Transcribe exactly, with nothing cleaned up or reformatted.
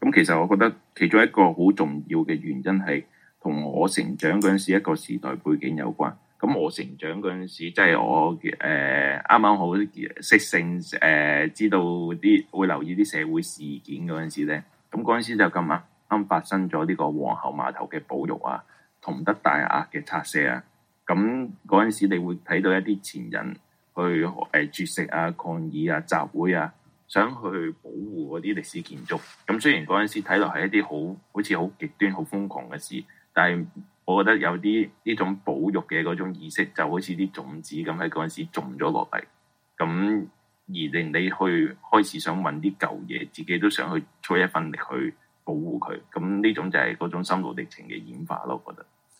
咁其實我覺得其中一個好重要嘅原因係同我成長嗰陣時一個時代背景有關。咁我成長嗰陣時，即係我誒啱啱好識性誒、呃，知道啲會留意啲社會事件嗰陣時咧，咁嗰陣時就咁啱啱發生咗呢個皇后碼頭嘅保育啊，同德大廈嘅拆卸啊。咁嗰陣時，你會睇到一啲前人去誒、呃、絕食啊、抗議啊、集會啊，想去保護嗰啲歷史建築。咁雖然嗰陣時睇落係一啲好好似好極端、好瘋狂嘅事，但係我覺得有啲呢種保育嘅嗰種意識，就好似啲種子咁喺嗰陣時種咗落嚟，咁而令你去開始想揾啲舊嘢，自己都想去出一份力去保護佢。咁呢種就係嗰種心路歷程嘅演化咯，我覺得。